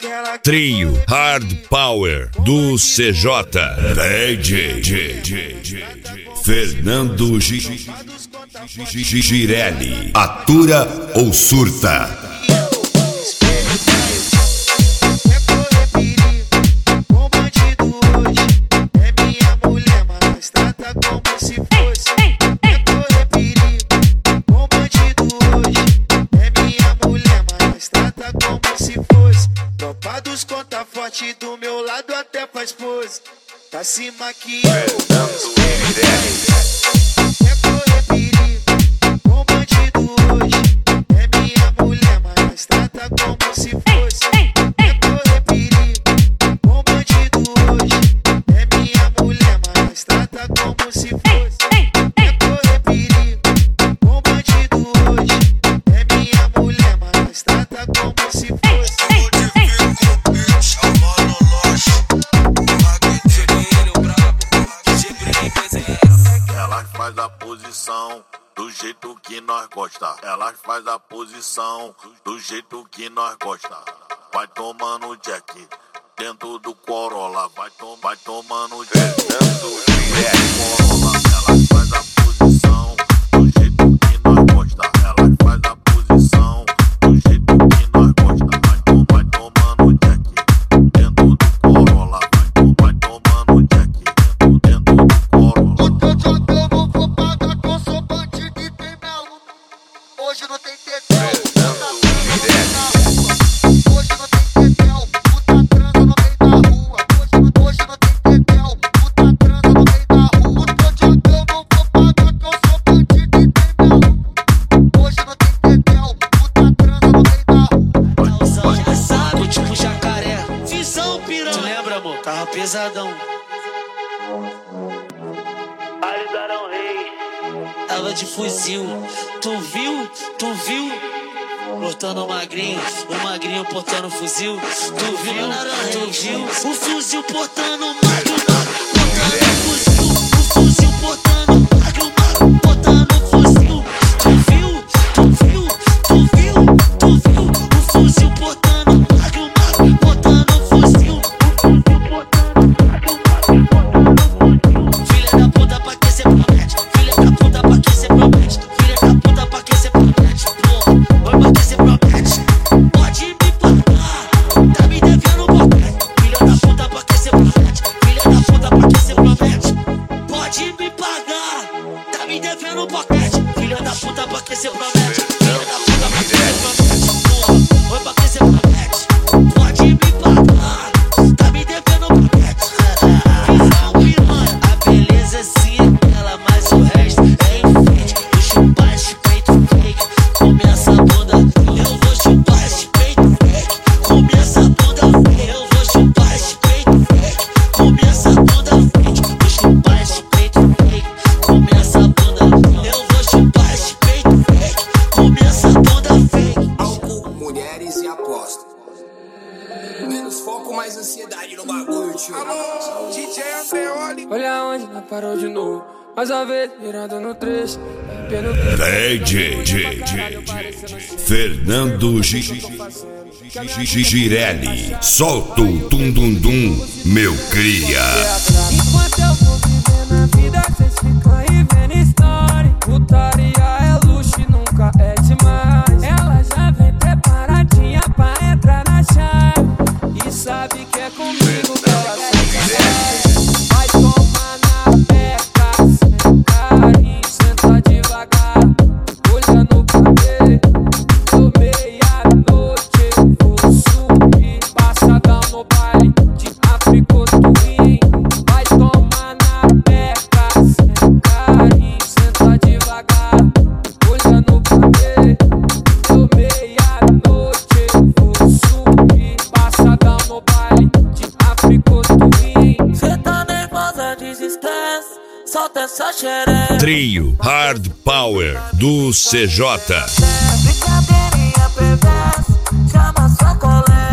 Trio Hard Power do CJ. DJ Fernando Girelli. Atura ou surta? Conta forte do meu lado até faz pose. Tá se maquiando. Quer correr perigo com bandido hoje. É minha mulher, mas trata como se fosse. Quer correr perigo com bandido hoje. É minha mulher, mas trata como se fosse. Quer correr perigo com bandido hoje. É minha mulher, mas trata como se fosse. Faz a posição do jeito que nós gosta. Ela faz a posição do jeito que nós gosta. Vai tomando Jack dentro do Corolla. Vai tomando Jack dentro do Corolla. Ela faz a posição do jeito que nós gosta. Ela faz a posição do jeito que nós gosta. Vai tomando Jack dentro do Corolla. Vai tomando Jack dentro do Corolla. Hoje não tem tetel, hoje não tem tetel, puta transa no meio da rua. Hoje não tem tetel, puta transa no meio da rua. Tô te andando, vou pagar que eu sou bandido e tem mel. Hoje não tem tetel, puta transa no meio da rua. Calção engraçado, tipo jacaré, visão piranha. Tu lembra, amor? Tava pesadão. Alidarão rei. Tava de fuzil, tu viu? Portando o magrinho portando o fuzil. Tu viu? O fuzil portando o magro, portando o fuzil. O fuzil portando o magro, portando o fuzil. Tu viu? O fuzil portando o magro, portando o fuzil. Filha da puta, pra que cê promete? Filha da puta, pra que cê promete? Filha da puta, pra que cê promete? Porra, vai pra que cê promete? Pode me pagar, tá me devendo boquete. Filha da puta, pra que cê promete? Filha da puta, pra que cê promete? Pode me pagar, tá me devendo boquete. Filha da puta, pra que cê promete? Filha da puta, pra que cê promete? Porra, vai pra que cê promete? Pode me pagar, tá me devendo boquete. Visão piranha, a beleza sim é ela, mas o resto é enfeite. Vou chupar esse peito fake, come essa bunda. Eu vou chupar esse peito fake, come essa bunda fake. Eu vou chupar esse peito fake, come essa bunda fake. Vou chupar esse peito fake, come essa bunda. Eu vou chupar esse peito fake, come essa bunda fake. Álcool, mulheres e aposta. Menos foco, mais ansiedade no bagulho, tio. Alô, DJ Andreoli. Olha onde nós parou de novo. Mais uma vez, virando no trecho. DJ Fernando Girelli. Solta o tum-dum-dum, meu cria. Enquanto eu vou vivendo a vida, cês ficam aí vendo história. Putaria é luxo e nunca é demais. Ela já vem preparadinha pra entrar na chave. E sabe que é comigo que ela se vai tomar na peca, sem carinho, senta devagar, olhando pra mim. Tô meia-noite, eu vou subir, passadão no baile de África Twin. Vai tomar na peca, sem carinho, senta devagar, olhando pra mim. Tô meia-noite, eu vou subir, passadão no baile de África Twin. Cê tá nervosa, desestresse, solta essa xereca. Trio Hard Power do CJ. Brincadeirinha perversa, chama sua colega.